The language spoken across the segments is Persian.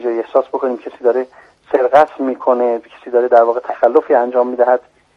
جای احساس بکنیم کسی داره سرقت میکنه، کسی داره در واقع تخلفی انجام میدهد،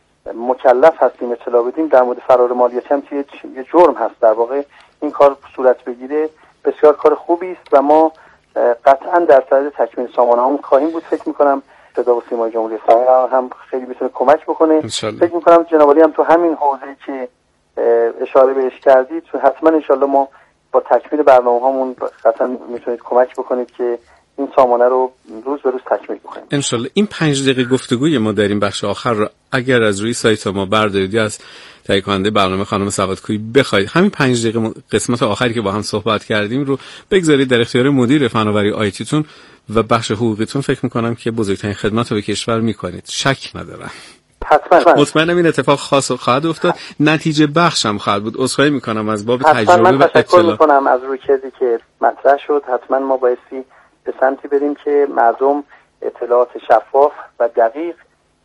مکلف هستیم اطلاع بدیم. در مورد فرار مالیاتی هم که یه جرم هست، در واقع این کار صورت بگیره بسیار کار خوبی است و ما قطعا در صدد تکمیل سامانه‌هامون خواهیم بود. فکر می‌کنم صدا و سیمای جمهوری اسلامی هم خیلی میتونه کمک بکنه. فکر می‌کنم جناب عالی هم تو همین حوزه‌ای که اشاره بهش کردید حتما انشالله ما با تکمیل برنامه‌هامون قطعا میتونید کمک بکنید که این سامانه رو روز به روز تکمیل بکنیم. انشالله. این 5 دقیقه گفتگوی ما در این بخش آخر رو اگر از روی سایت ما بردارید از تهیه کننده برنامه خانم سوادکویی بخواید همین 5 دقیقه قسمت آخری که با هم صحبت کردیم رو بگذارید در اختیار مدیر فناوری آیتیتون و بخش حقوقیتون، فکر می‌کنم که بزرگترین خدمت رو به کشور می‌کنید. شک ندارم. حتما مطمئنم این اتفاق خاص خواهد افتاد. نتیجه بخش هم خواهد بود. عذرخواهی می‌کنم از باب تجربه من و تشکر می‌کنم از رویکردی که مطرح شد. حتما ما بایستی به سمتی بریم که مردم اطلاعات شفاف و دقیق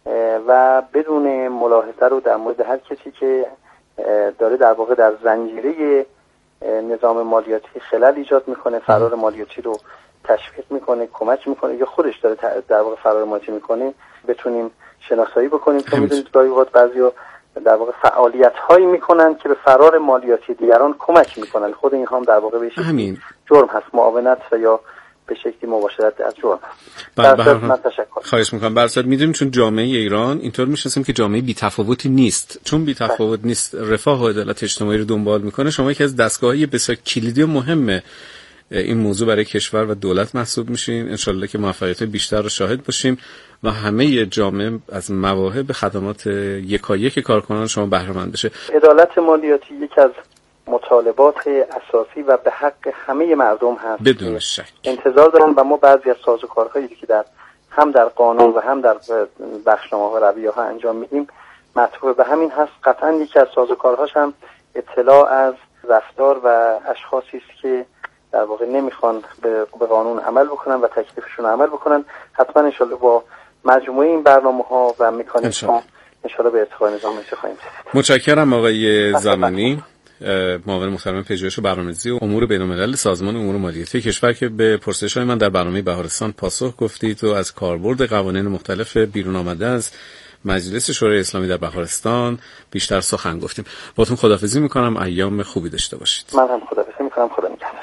و بدون ملاحظه رو در مورد هر کسی که داره در واقع در زنجیره نظام مالیاتی خلل ایجاد میکنه، فرار مالیاتی رو تشویق میکنه، کمک میکنه یا خودش داره در واقع فرار مالیاتی میکنه بتونیم شناسایی بکنیم. چون میدونید گاهی اوقات بعضیا در واقع فعالیت‌هایی میکنن که به فرار مالیاتی دیگران کمک میکنن. خود این هم در واقع به شکلی جرم هست، معاونت و یا به شکلی مباشرت از جرم هست. من تشکر. خواهش میکنم. برصد میدونیم چون جامعه ایران اینطور میشناسیم که جامعه بی‌تفاوتی نیست. چون بی‌تفاوت نیست، رفاه و عدالت اجتماعی رو دنبال میکنه. شما یکی از دستگاه‌های بسیار کلیدی و مهم این موضوع برای کشور و دولت محسوب میشین. انشالله که موفقیت بیشتر رو شاهد باشیم و همه جامعه از مواهب خدمات یکایک کارکنان شما بهره مند بشه. عدالت مالیاتی یکی از مطالبات اساسی و به حق همه مردم هست. بدون شک انتظار دارن و ما بعضی از سازوکارهایی که هم در قانون و هم در بخشنامه‌ها و رویه‌ها انجام میدیم مطلوب به همین هست. قطعا یکی از سازوکارهاش هم اطلاع از رفتار و اشخاصی است که در واقع نمیخوان به قانون عمل بکنن و تکلیفشون عمل بکنن. حتما انشالله با مجموعه این برنامه‌ها و مکانیزم‌ها انشالله به ارتقای نظام خواهیم رسید. متشکرم آقای زمانی، معاون محترم پژوهش و برنامه‌ریزی و امور بین‌الملل سازمان امور مالیاتی کشور، که به پرسش‌های من در برنامه بهارستان پاسخ گفتید و از کاربرد قوانین مختلف بیرون آمده از مجلس شورای اسلامی در بهارستان بیشتر سخن گفتیم. باهاتون خداحافظی می‌کنم. ایام خوبی داشته باشید. من هم خداحافظی می‌کنم. خدا نگهدار.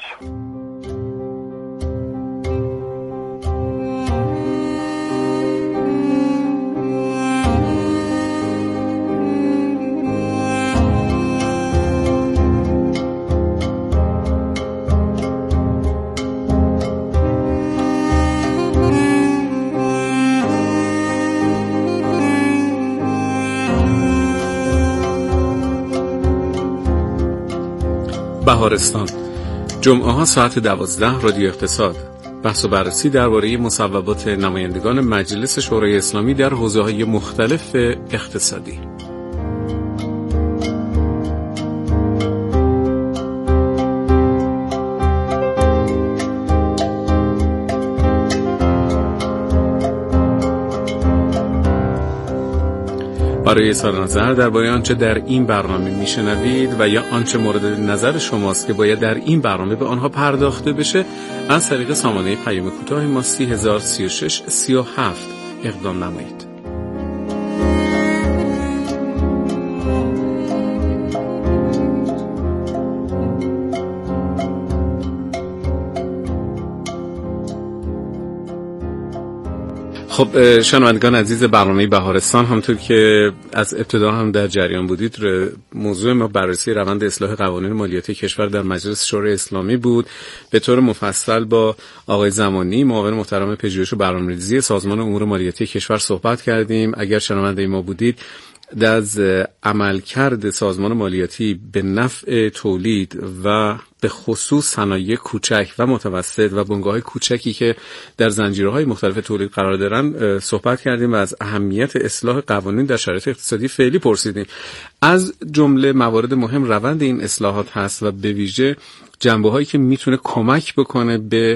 بهارستان، جمعه ها ساعت 12 رادیو اقتصاد. بحث و بررسی درباره مصوبات نمایندگان مجلس شورای اسلامی در حوزه‌های مختلف اقتصادی. برای اظهار نظر درباره آنچه در این برنامه میشنوید و یا آنچه مورد نظر شماست که باید در این برنامه به آنها پرداخته بشه، از طریق سامانه پیام کوتاه ما 3036 37 اقدام نمایید. خب شنوندگان عزیز برنامه بهارستان، همونطور که از ابتدا هم در جریان بودید، موضوع ما بررسی روند اصلاح قوانین مالیاتی کشور در مجلس شورای اسلامی بود. به طور مفصل با آقای زمانی، معاون محترم پژوهش و برنامه‌ریزی سازمان امور مالیاتی کشور صحبت کردیم. اگر شنونده ما بودید، از عملکرد سازمان مالیاتی به نفع تولید و به خصوص صنایع کوچک و متوسط و بنگاه‌های کوچکی که در زنجیره‌های مختلف تولید قرار دارن صحبت کردیم و از اهمیت اصلاح قوانین در شرایط اقتصادی فعلی پرسیدیم. از جمله موارد مهم روند این اصلاحات هست و به ویژه جنبه‌هایی که میتونه کمک بکنه به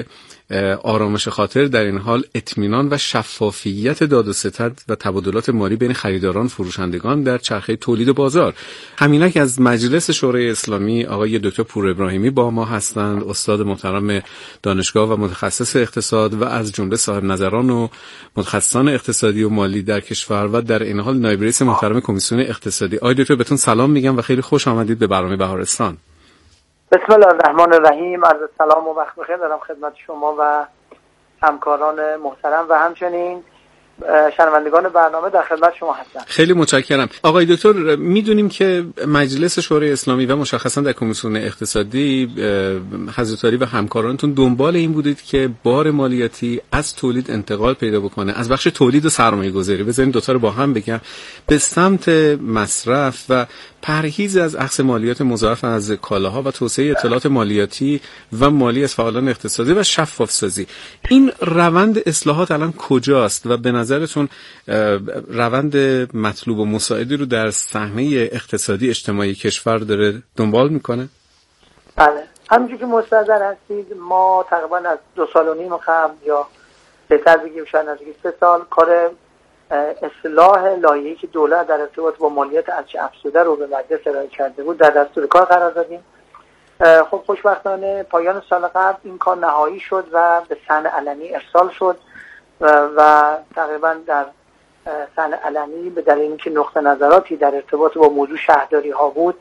آرامش خاطر در این حال اطمینان و شفافیت داد و ستد و تبادلات مالی بین خریداران فروشندگان در چرخه تولید و بازار. همینک از مجلس شورای اسلامی آقای دکتر پور ابراهیمی با ما هستند، استاد محترم دانشگاه و متخصص اقتصاد و از جمله صاحب نظران و متخصصان اقتصادی و مالی در کشور و در این حال نایب رئیس محترم کمیسیون اقتصادی. آقای دکتر بهتون سلام میگم و خیلی خوش آمدید به برنامه بهارستان. بسم الله الرحمن الرحیم. عرض سلام و وقت بخیر دارم خدمت شما و همکاران محترم و همچنین شنوندگان برنامه در خدمت شما هستم. خیلی متشکرم. آقای دکتر، میدونیم که مجلس شورای اسلامی و مشخصا در کمیسیون اقتصادی حضرت علی و همکارانتون دنبال این بودید که بار مالیاتی از تولید انتقال پیدا بکنه، از بخش تولید و سرمایه گذاری، بذارین دوتا رو با هم بگم، به سمت مصرف و پرهیز از اخذ مالیات مضاعف از کالاها و توسعه اطلاعات مالیاتی و مالی از فعالان اقتصادی و شفاف سازی. این روند اصلاحات الان کجاست و به نظرتون روند مطلوب و مساعدی رو در صحنه اقتصادی اجتماعی کشور داره دنبال میکنه؟ بله، همونجوری که مستحضر هستید ما تقریبا از 2.5 سال قبل یا بهتر بگیم شاید از 3 سال کار اصلاح لایحه‌ای که دولت در ارتباط با مالیات ارزش افزوده رو به مجلس ارائه کرده بود در دستور کار قرار دادیم. خب خوشبختانه پایان سال قبل این کار نهایی شد و به صحن علنی ارسال شد و تقریبا در صحن علنی به دلیل اینکه نقطه نظراتی در ارتباط با موضوع شهرداری ها بود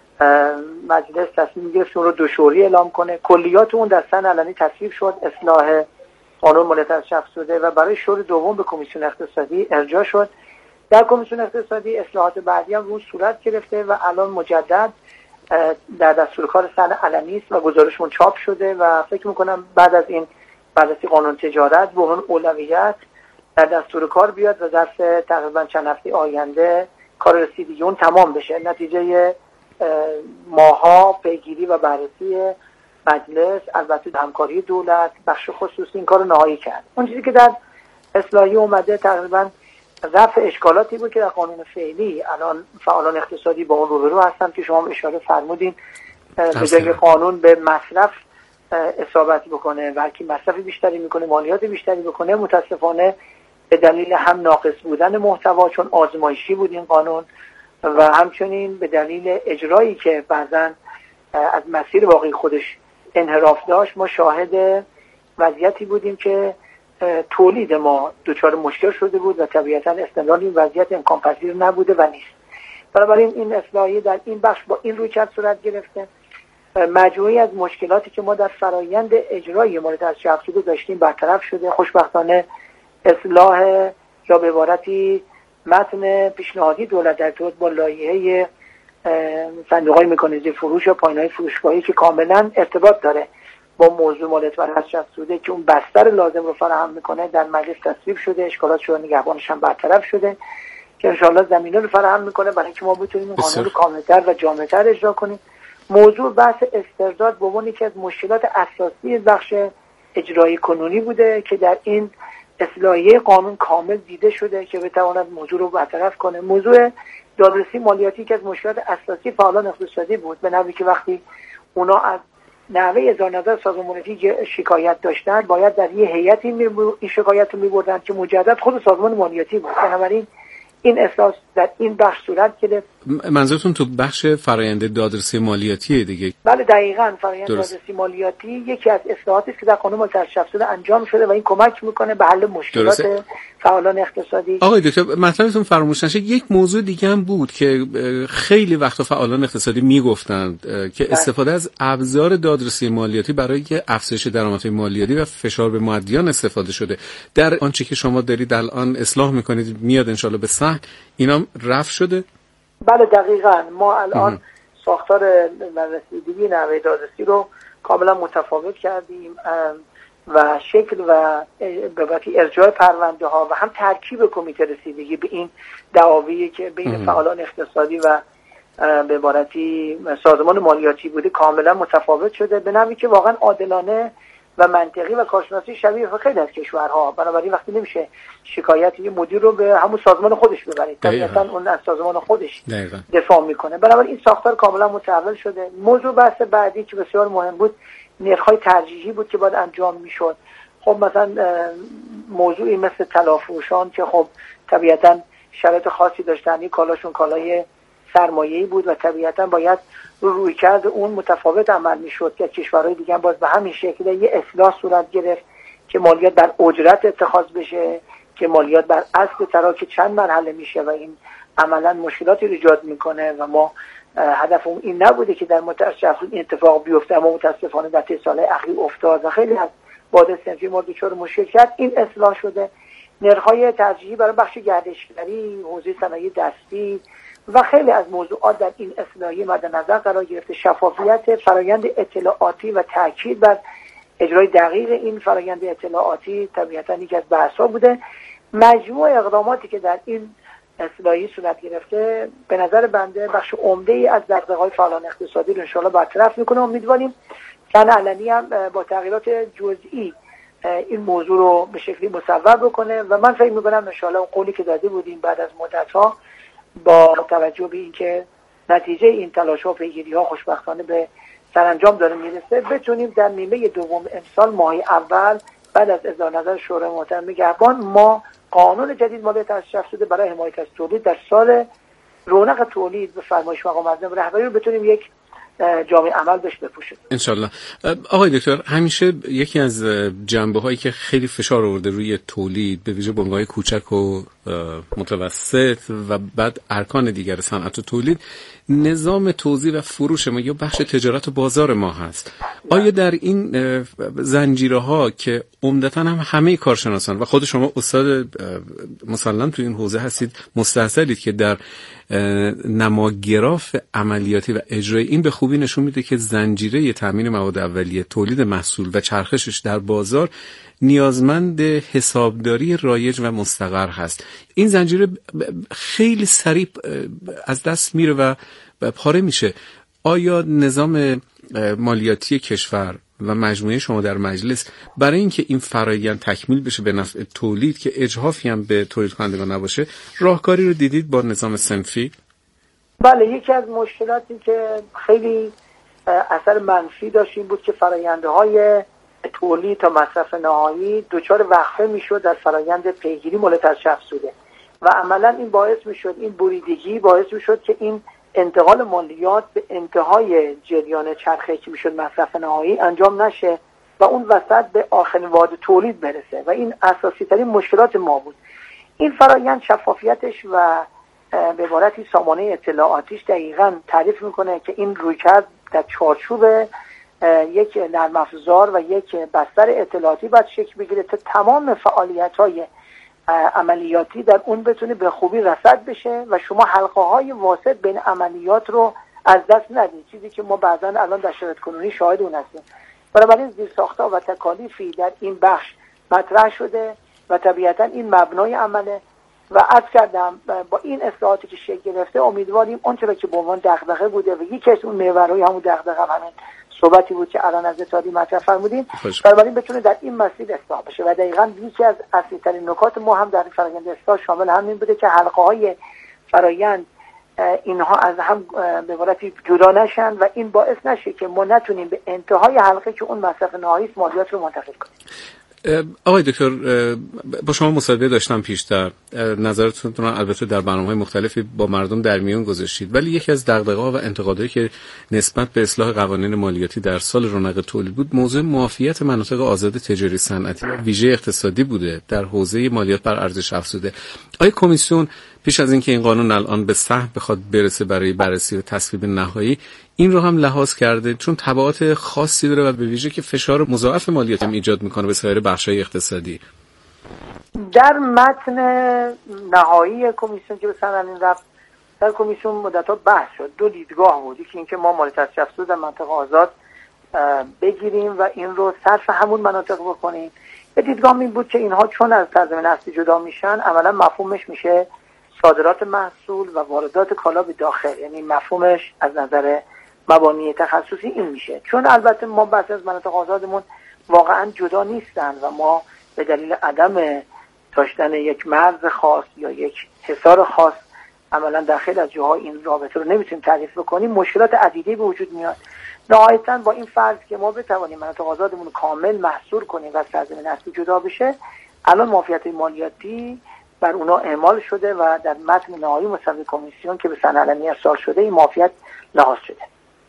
مجلس تصمیم گرفت اون رو دوشوری اعلام کنه. کلیات اون در صحن علنی تصویب شد، اصلاح قانون مالیات ارزش افزوده، و برای شور دوم به کمیسیون اقتصادی ارجاع شد. در کمیسیون اقتصادی اصلاحات بعدی هم روز صورت گرفته و الان مجدد در دستور کار صحن علنی است و گزارشمون چاپ شده و فکر میکنم بعد از این بررسی قانون تجارت به اون اولویت در دستور کار بیاد و ظرف تقریبا چند هفته آینده کار رسیدگی اون تمام بشه. نتیجه ماها پیگیری و بررسی مجلس، البته همکاری دولت، بخش خصوصی این کار رو نهایی کرد. اون چیزی که در اصلاحی اومده تقریبا رفع اشکالاتی بود که در قانون فعلی الان فعالان اقتصادی با اون روبرو هستن که شما اشاره فرمودین. به جای قانون به مصرف اصابت بکنه و کی مصرف بیشتری میکنه مالیات بیشتری بکنه، متاسفانه به دلیل هم ناقص بودن محتوا چون آزمایشی بود این قانون و همچنین به دلیل اجرایی که بعضن از مسیر واقعی خودش انحراف داشت، ما شاهد وضعیتی بودیم که تولید ما دچار مشکل شده بود و طبیعتا استمرار این وضعیت امکان پذیر نبوده و نیست. بنابراین این اصلاحی در این بخش با این رویکرد صورت گرفته. مجموعی از مشکلاتی که ما در فرایند اجرای مالیات ارزش افزوده داشتیم برطرف شده. خوشبختانه اصلاح یا به عبارتی متن پیشنهادی دولت در ارتباط با لایحه صندوق‌های مکانیزه فروش و پایان‌های فروشگاهی که کاملا ارتباط داره با موضوع مالیات بر ارزش افزوده که اون بستر لازم رو فراهم میکنه در مجلس تصویب شده، اشکالات شده نگهبانش هم برطرف شده که انشاءالله زمینه رو فراهم میکنه برای اینکه ما بتونیم این قانون رو کاملتر و جامع‌تر اجرا کنیم. موضوع بحث استرداد به عنوان یکی از مشکلات اساسی بخش اجرایی کنونی بوده که در این اصلاحیه قانون کامل دیده شده که بتواند موضوع رو برطرف کنه. موضوع دادرسی مالیاتی که از مشکلات اساسی فعالان اقتصادی بود، به نحوی که وقتی اونا از نحوه اظهار نظر سازمان مالیاتی شکایت داشتن باید در یه هیئتی این شکایت رو می‌بردن که مجدد خود سازمان مالیاتی بود. بنابراین این اصلاح در این بخش صورت گرفت. منظورتون تو بخش فرآیند دادرسی مالیاتیه دیگه؟ بله دقیقاً، فرآیند دادرسی مالیاتی یکی از اصلاحاتی است که در قانون مالیات ارزش افزوده انجام شده و این کمک میکنه به حل مشکلات فعالان اقتصادی. آقای دکتر مطلبتون فراموش نشه یک موضوع دیگه هم بود که خیلی وقتا فعالان اقتصادی میگفتند که استفاده از ابزار دادرسی مالیاتی برای افزایش درآمدهای مالیاتی و فشار به مؤدیان استفاده شده. در آنچه که شما دارید الان اصلاح میکنید میاد ان شاءالله به صحن، اینا رفع شده؟ بله دقیقاً، ما الان ساختار رسیدگی نحوه دادرسی رو کاملا متفاوت کردیم و شکل و به وقتی ارجاع پرونده ها و هم ترکیب کمیته رسیدگی به این دعاوی که بین فعالان اقتصادی و به عبارتی سازمان مالیاتی بوده کاملا متفاوت شده به نحوی که واقعا عادلانه و منطقی و کارشناسی شبیه خیلی از کشورها. بنابراین وقتی نمیشه شکایت یه مدیر رو به همون سازمان خودش ببرید، طبیعتاً اون از سازمان خودش دفاع میکنه. بنابراین این ساختار کاملا متحول شده. موضوع بحث بعدی که بسیار مهم بود نرخ‌های ترجیحی بود که باید انجام میشد خب مثلا موضوعی مثل طلافروشان که خب طبیعتا شرایط خاصی داشتن، این کالاشون کالای سرمایه‌ای بود و طبیعتا باید رویکرد اون متفاوت عمل میشد که کشورهای دیگه باز به همین شکل یه اصلاح صورت گرفت که مالیات بر اجرت اتخاذ بشه، که مالیات بر اصل تراک چند مرحله میشه و این عملا مشکلاتی ایجاد میکنه و ما هدفمون این نبوده که در متأسف این اتفاق بیفته، اما متاسفانه در سال‌های اخیر افتاد و خیلی از باد صنفی ما دچار مشکل کرد. این اصلاح شده. نرخ‌های ترجیحی برای بخش گردشگری، حوزه صنایع دستی و خیلی از موضوعات در این اصلاحیه مد نظر قرار گرفته. شفافیت فرآیند اطلاعاتی و تاکید بر اجرای دقیق این فرآیند اطلاعاتی طبیعتاً یکی از بحث‌ها بوده. مجموع اقداماتی که در این اصلاحی صورت گرفته به نظر بنده بخش عمده‌ای از دغدغه‌های فعالان اقتصادی رو انشاءالله برطرف می‌کنه. امیدواریم کن علنی هم با تغییرات جزئی این موضوع رو به شکلی مصور بکنه و من فکر می‌کنم انشاءالله اون قولی که داده بودیم بعد از مدت‌ها با توجه به اینکه نتیجه این تلاش‌ها و پیگیری‌ها خوشبختانه به سرانجام داره میرسه، بتونیم در نیمه دوم امسال ماه اول بعد از اظهار نظر شورای محترم نگهبان ما قانون جدید مالیات از شخص شده برای حمایت از تولید در سال رونق تولید به فرمایش مقام معظم رهبری رو بتونیم یک جامعه عمل بهش بپوشیم انشالله. آقای دکتر، همیشه یکی از جنبه هایی که خیلی فشار آورده روی تولید به ویژه بنگاه‌های کوچک و متوسط و بعد ارکان دیگر صنعت و تولید نظام توزیع و فروش ما یا بخش تجارت و بازار ما هست. آیا در این زنجیره ها که عمدتاً هم همه کارشناسان و خود شما استاد مسلم تو این حوزه هستید مستحصلید که در نماگراف عملیاتی و اجرایی این به خوبی نشون میده که زنجیره تامین مواد اولیه، تولید محصول و چرخشش در بازار نیازمند حسابداری رایج و مستقر هست. این زنجیره خیلی سریع از دست میره و پاره میشه. آیا نظام مالیاتی کشور و مجموعه شما در مجلس برای اینکه این فرآیند تکمیل بشه به نفع تولید که اجحافی هم به تولید کنندگان نباشه راهکاری رو دیدید با نظام صنفی؟ بله، یکی از مشکلاتی که خیلی اثر منفی داشت این بود که فرآیندهای تولید تا مصرف نهایی دچار وقفه میشد در فرآیند پیگیری مالیات از شخص سوده و عملا این باعث میشد، این بریدگی باعث میشد که این انتقال مالیات به انتهای جریان چرخه که میشد مصرف نهایی انجام نشه و اون وسط به آخرین واحد تولید برسه و این اساسی ترین مشکلات ما بود. این فرآیند شفافیتش و به عبارتی سامانه اطلاعاتیش دقیقاً تعریف میکنه که این رویکرد در چارچوب یک نرم افزار و یک بستر اطلاعاتی باید شکل بگیره تا تمام فعالیت‌های عملیاتی در اون بتونه به خوبی رصد بشه و شما حلقه‌های واسط بین عملیات رو از دست ندید، چیزی که ما بعضاً الان در شرایط کنونی شاهد اون هستیم. بنابراین زیرساخت‌ها و تکالیفی در این بخش مطرح شده و طبیعتاً این مبنای عمله و عرض کردم با این اصلاحاتی که شکل گرفته امیدواریم اونچه که به عنوان دغدغه بوده و یکی از اون محورهای همون دغدغه همین صحبتی بود که الان از اتحادیه مطرح فرمودین، بنابراین بتونه در این مسیر اصلاح بشه و دقیقاً یکی از اصلی ترین نکات ما هم در فرآیند اصلاح شامل همین بوده که حلقه‌های فرآیند اینها از هم به عبارتی جدا نشن و این باعث نشه که ما نتونیم به انتهای حلقه که اون مصرف نهایی مالیات رو منتقل کنیم. آقای دکتر، با شما مصاحبه داشتم پیشتر، نظرتون رو البته در برنامه‌های مختلفی با مردم در میون گذاشتید، ولی یکی از دغدغه‌ها و انتقادهایی که نسبت به اصلاح قوانین مالیاتی در سال رونق تولید بود موضوع معافیت مناطق آزاد تجاری صنعتی و ویژه اقتصادی بوده در حوزه مالیات بر ارزش افزوده. آیا کمیسیون پیش از اینکه این قانون الان به سهم بخواد برسه برای بررسی و تصویب نهایی این رو هم لحاظ کرده، چون تبعات خاصی داره و به ویژه که فشار مضاعف مالیاتی هم ایجاد میکنه به سایر بخش‌های اقتصادی؟ در متن نهایی کمیسیون که به سنن رفت در کمیسیون مدت‌ها بحث شد. دو دیدگاه بود، یکی اینکه ما مالیات از شخص در مناطق آزاد بگیریم و این رو صرف همون مناطق بکنیم. یه دیدگاه این بود که اینها چون از تضمین اصلی جدا میشن عملا مفهومش میشه صادرات محصول و واردات کالا به داخل، یعنی مفهومش از نظر مبانی تخصصی این میشه. چون البته ما بعضی از مناطق آزادمون واقعا جدا نیستن و ما به دلیل عدم داشتن یک مرز خاص یا یک حصار خاص عملا در خیلی از جاها این رابطه رو نمیتونیم تعریف بکنیم، مشکلات عدیدی به وجود میاد. نهایتاً با این فرض که ما بتوانیم مناطق آزادمون کامل محصور کنیم و سرزمین اصلی جدا بشه، الان معافیت مالیاتی بر اونا اعمال شده و در متن نهایی مصوبه کمیسیون که به صحنه علنی ارسال شده این معافیت لحاظ شده.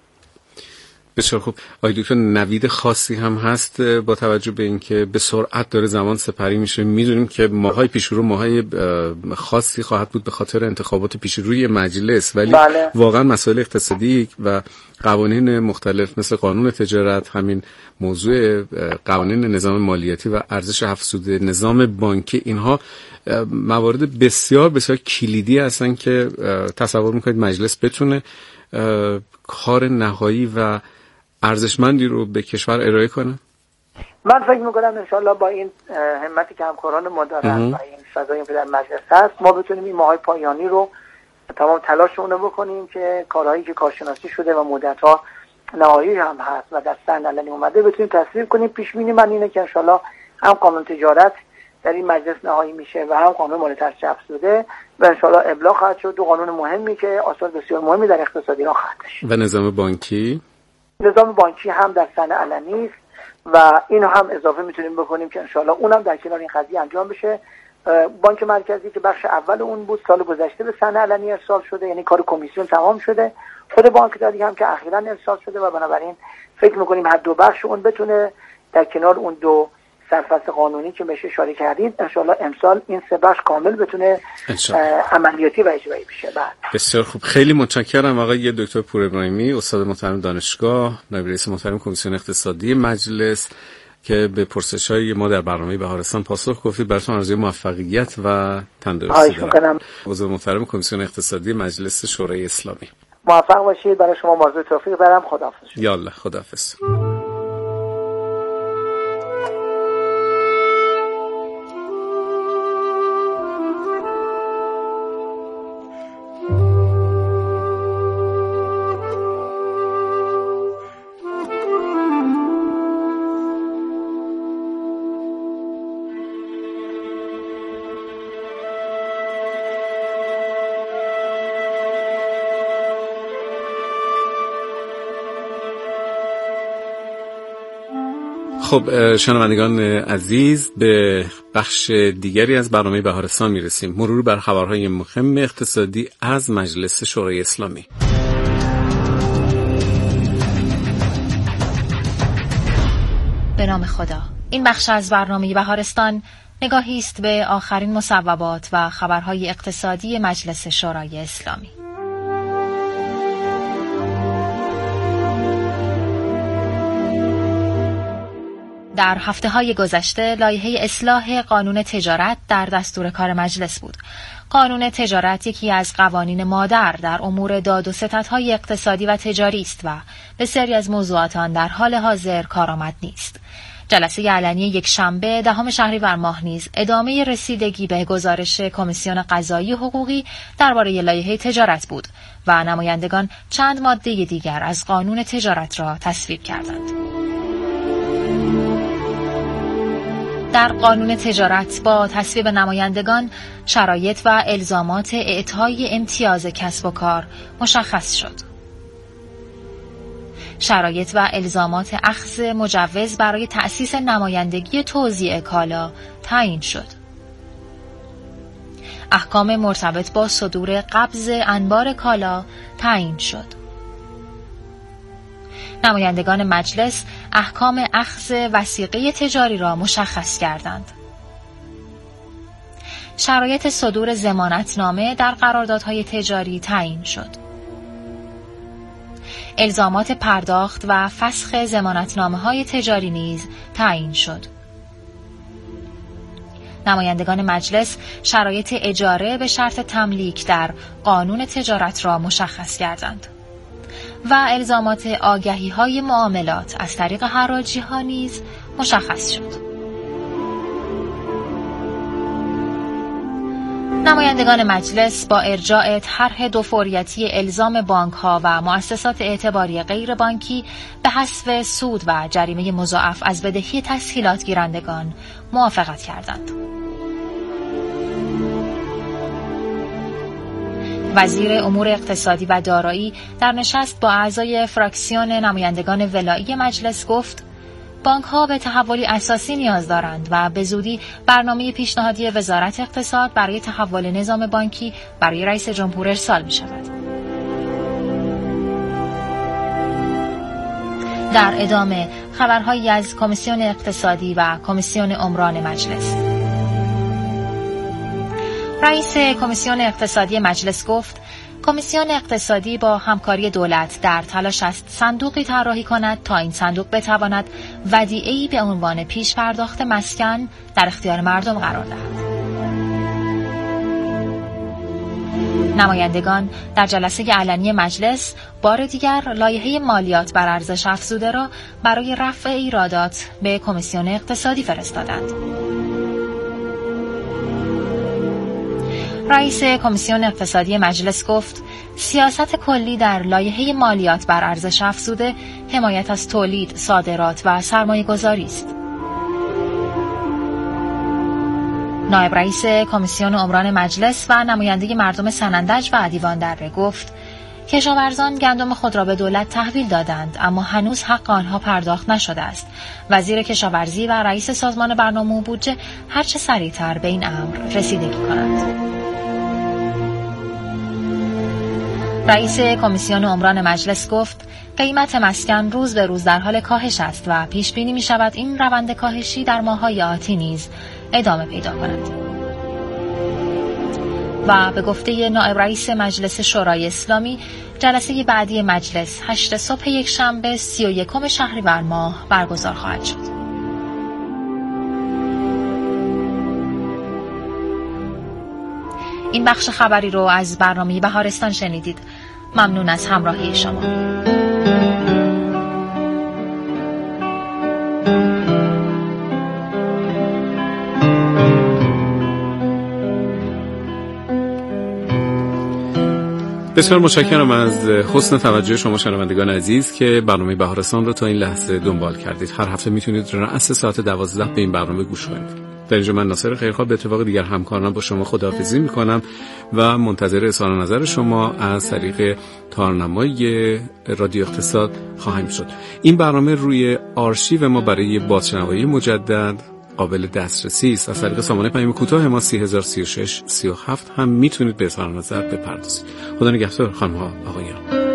بسیار خوب. آقای دکتر، نوید خاصی هم هست با توجه به اینکه به سرعت داره زمان سپری میشه؟ میدونیم که ماهای پیشرو ماهای خاصی خواهد بود به خاطر انتخابات پیشروی مجلس، ولی بله. واقعا مسائل اقتصادی و قوانین مختلف مثل قانون تجارت، همین موضوع قوانین نظام مالیاتی و ارزش افزوده، نظام بانکی، اینها موارد بسیار بسیار کلیدی هستن که تصور میکنید مجلس بتونه کار نهایی و ارزشمندی رو به کشور ارائه کنه؟ من فکر میکنم انشاءالله با این همتی که همکاران ما دارن و این فضایی که در مجلس هست، ما بتونیم این ماهای پایانی رو تمام تلاشمون رو بکنیم که کارهایی که کارشناسی شده و مدت‌ها نهایی هم هست و در صحنه علنی اومده بتونیم تصویب کنیم. پیش بینی من اینه که انشاءالله هم قانون تجارت در این مجلس نهایی میشه و هم قانون مالیات افزوده و انشاءالله ابلاغ خواهد شد. دو قانون مهمی که آثار بسیار مهمی در اقتصاد ایران خواهد داشت. و نظام بانکی هم در صحنه علنی است و اینو هم اضافه میتونیم بکنیم که انشاءالله اونم در کنار این قضیه انجام بشه. بانک مرکزی که بخش اول اون بود سال گذشته به صحنه علنی ارسال شده، یعنی کار کمیسیون تمام شده. خود بانک داری هم که اخیراً ارسال شده و بنابراین فکر میکنیم هر دو بخش اون بتونه در کنار اون دو سرفصل قانونی که بهش اشاره کردید انشاءالله امسال این سه بخش کامل بتونه عملیاتی و اجرایی بشه. بعد بسیار خوب، خیلی متشکرم آقای دکتر پور ابراهیمی، استاد محترم دانشگاه، نایب رئیس محترم کمیسیون اقتصادی مجلس، که به پرسش‌های ما در برنامه بهارستان پاسخ گفتید. براتون آرزوی موفقیت و تندرستی دارم. عضو محترم کمیسیون اقتصادی مجلس شورای اسلامی، موفق باشید. برای شما آرزوی توفیق دارم. خداحافظ. یالله، خداحافظ. خب شنوندگان عزیز، به بخش دیگری از برنامه بهارستان میرسیم. مرور بر خبرهای مهم اقتصادی از مجلس شورای اسلامی. به نام خدا. این بخش از برنامه بهارستان نگاهی است به آخرین مصوبات و خبرهای اقتصادی مجلس شورای اسلامی. در هفته‌های گذشته لایحه اصلاح قانون تجارت در دستور کار مجلس بود. قانون تجارت یکی از قوانین مادر در امور داد و ستدهای اقتصادی و تجاری است و بسیاری از موضوعات آن در حال حاضر کارآمد نیست. جلسه علنی یک شنبه 10 شهریور ماه نیز ادامه رسیدگی به گزارش کمیسیون قضایی حقوقی درباره لایحه تجارت بود و نمایندگان چند ماده دیگر از قانون تجارت را تصویب کردند. در قانون تجارت با تصویب نمایندگان شرایط و الزامات اعطای امتیاز کسب و کار مشخص شد. شرایط و الزامات اخذ مجوز برای تأسیس نمایندگی توزیع کالا تعیین شد. احکام مرتبط با صدور قبض انبار کالا تعیین شد. نمایندگان مجلس احکام اخذ وثیقه تجاری را مشخص کردند. شرایط صدور ضمانتنامه در قراردادهای تجاری تعیین شد. الزامات پرداخت و فسخ ضمانتنامه‌های تجاری نیز تعیین شد. نمایندگان مجلس شرایط اجاره به شرط تملیک در قانون تجارت را مشخص کردند و الزامات آگهی‌های معاملات از طریق حراجی‌ها نیز مشخص شد. نمایندگان مجلس با ارجاع طرح دوفوریتی الزام بانک‌ها و مؤسسات اعتباری غیر بانکی به حذف سود و جریمه مضاعف از بدهی تسهیلات گیرندگان موافقت کردند. وزیر امور اقتصادی و دارایی در نشست با اعضای فراکسیون نمایندگان ولایی مجلس گفت بانک‌ها به تحولی اساسی نیاز دارند و به زودی برنامه پیشنهادی وزارت اقتصاد برای تحول نظام بانکی برای رئیس جمهور ارسال می‌شود. در ادامه خبرهایی از کمیسیون اقتصادی و کمیسیون عمران مجلس. رئیس کمیسیون اقتصادی مجلس گفت کمیسیون اقتصادی با همکاری دولت در تلاش است صندوقی طراحی کند تا این صندوق بتواند ودیعه‌ای به عنوان پیش پرداخت مسکن در اختیار مردم قرار دهد. نمایندگان در جلسه علنی مجلس بار دیگر لایحه مالیات بر ارزش افزوده را برای رفع ایرادات به کمیسیون اقتصادی فرستادند. رئیس کمیسیون اقتصادی مجلس گفت سیاست کلی در لایحه مالیات بر ارزش افزوده حمایت از تولید، صادرات و سرمایه‌گذاری است. نایب رئیس کمیسیون عمران مجلس و نماینده مردم سنندج و دیوان دره گفت کشاورزان گندم خود را به دولت تحویل دادند اما هنوز حق آنها پرداخت نشده است. وزیر کشاورزی و رئیس سازمان برنامه و بودجه هرچه سریعتر به این امر رسیدگی کنند. رئیس کمیسیون عمران مجلس گفت قیمت مسکن روز به روز در حال کاهش است و پیش بینی می شود این روند کاهشی در ماه‌های آتی نیز ادامه پیدا کند. و به گفته نایب رئیس مجلس شورای اسلامی جلسه بعدی مجلس 8 صبح یکشنبه 31 شهریور ماه برگزار خواهد شد. این بخش خبری رو از برنامه بهارستان شنیدید. ممنون از همراهی شما. بسیار متشکرم از حسن توجه شما شنوندگان عزیز که برنامه بهارستان رو تا این لحظه دنبال کردید. هر هفته میتونید رأس ساعت 12 به این برنامه گوش کنید. در اینجا من ناصر خیرخواه به اتفاق دیگر همکاران با شما خداحافظی میکنم و منتظر اظهار نظر شما از طریق تارنمای رادیو اقتصاد خواهیم شد. این برنامه روی آرشیو ما برای بازشنوایی مجدد قابل دسترسی است. از طریق سامانه پیام کوتاه ما 3036 37 هم میتونید به اظهار نظر بپردازید. خدا نگهدار خانم ها آقایان.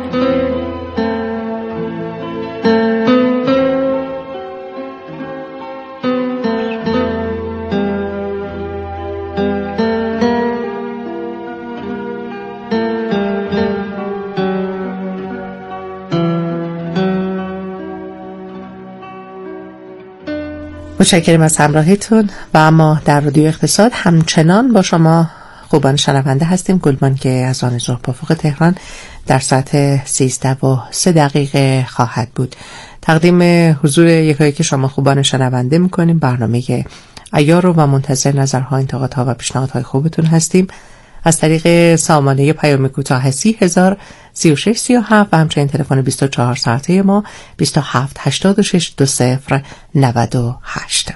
متشکرم از همراهیتون و ما در رادیو اقتصاد همچنان با شما خوبان شنونده هستیم. گلمان که از آن ظهر پاسخ تهران در ساعت 13:03 خواهد بود. تقدیم حضور یکایی که شما خوبان شنونده میکنیم برنامه عیار رو و منتظر نظرها، انتقادها و پیشنهادهای خوبتون هستیم از طریق سامانه پیام کوتاه 3036 37 و همچنین تلفن 24 ساعته ما 27 86 20 98.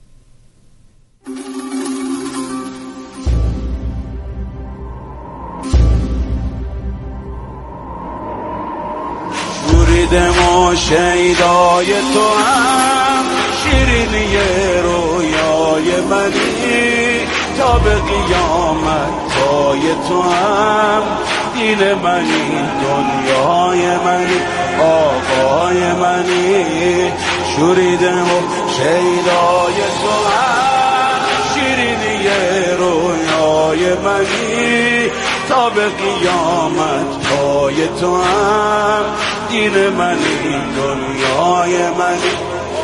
شوریدم شیدای تو هم شیرینی رویای منی تا به قیامت پای تو هم دین منی دنیای منی آقای منی شوریدم شیدای تو هم شیرینی رویای منی تا به قیامت پای تو هم دین منی دنیای منی.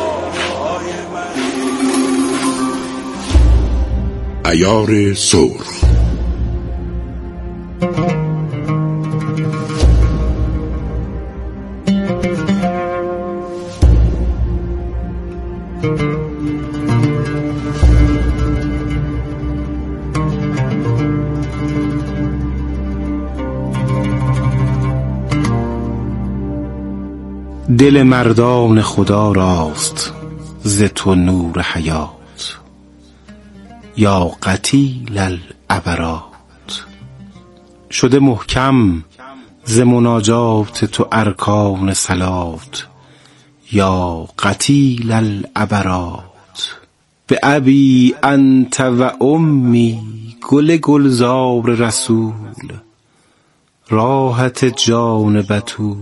عیار سرخ. دل مردان خدا راست ز تو نور حیات یا قتیل العبرات. شده محکم ز مناجات تو ارکان صلات یا قتیل العبرات. به ابی انت و امی گل گلزار رسول راحت جان بتول.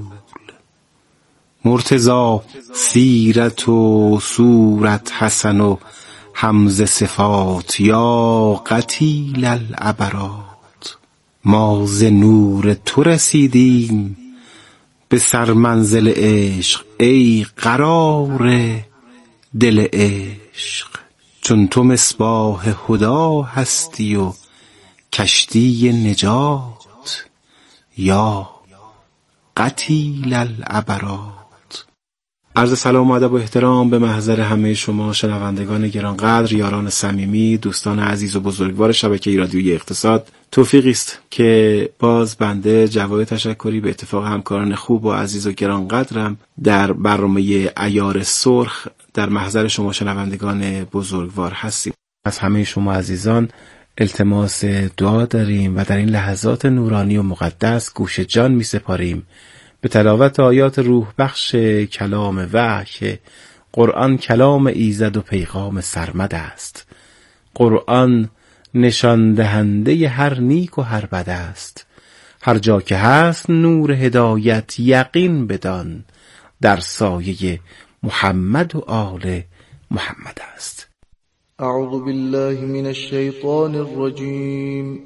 مرتضی سیرت و صورت حسن و حمز صفات یا قتیل العبرات. ما ز نور تو رسیدیم به سرمنزل عشق ای قرار دل عشق. چون تو مصباح هدا هستی و کشتی نجات یا قتیل العبرات. عرض سلام و ادب و احترام به محضر همه شما شنوندگان گرانقدر، یاران صمیمی، دوستان عزیز و بزرگوار شبکه رادیویی اقتصاد. توفیقی است که باز بنده جواد تشکری به اتفاق همکاران خوب و عزیز و گرانقدرم در برنامه عیار سرخ در محضر شما شنوندگان بزرگوار هستیم. از همه شما عزیزان التماس دعا داریم و در این لحظات نورانی و مقدس گوش جان می سپاریم به تلاوت آیات روح بخش کلام وحی. قرآن کلام ایزد و پیغام سرمد است. قرآن نشان دهنده هر نیک و هر بد است. هر جا که هست نور هدایت یقین بدان در سایه محمد و آل محمد است. اعوذ بالله من الشیطان الرجیم.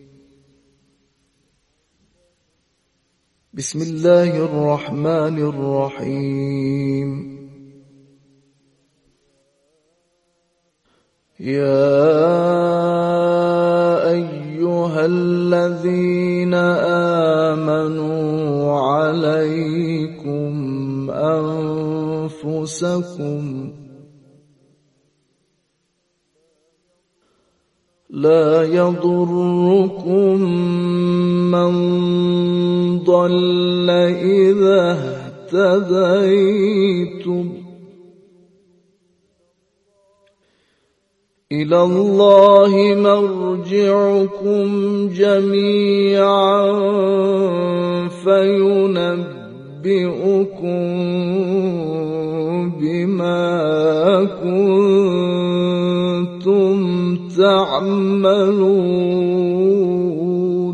بسم الله الرحمن الرحیم. یا ایها الذین آمنوا علیکم انفسکم لا يضركم من ضل إذا اهتديتم إلى الله مرجعكم جميعا فينبئكم بما كنتم تعملون.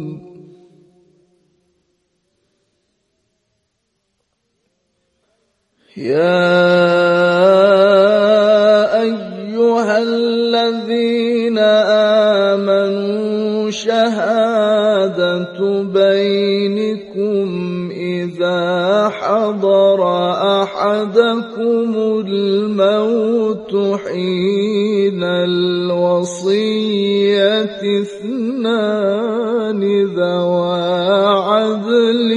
يا أيها الذين آمنوا شهادة بينكم إذا حضر أحدكم الموت حين الوصية اثنان ذوى عدل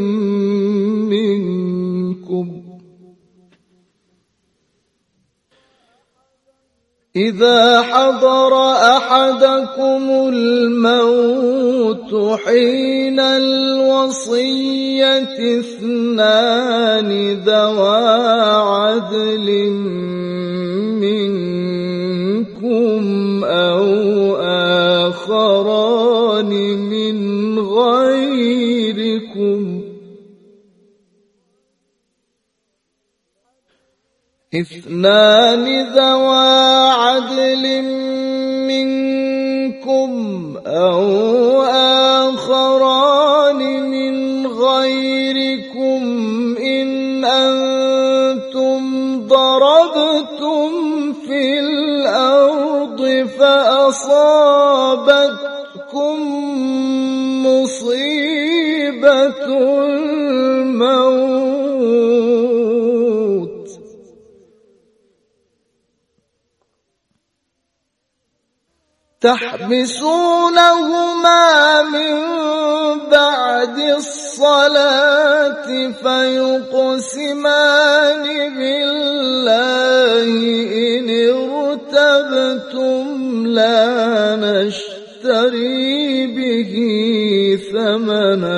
منكم إذا حضر أحدكم الموت حين الوصية اثنان ذوى عدل منكم أو آخران من غيركم اثنان ذوى عدل منكم أو آخران من غيركم إن أنتم ضربتم في الأرض فأصابتكم مصيبة الموت تحبسونهما من بعد الصلاة فيقسمان بالله إن ارتبتم لا نشتري به ثمنا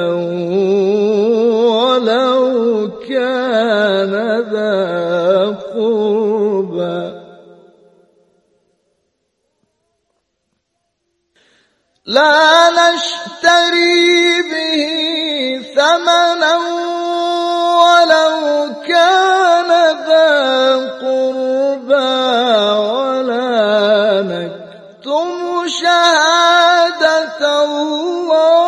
ولو كان ذا قربى لا نشتري به ثمنا ولو كان ذا قربى ولا نكتم شهادة الله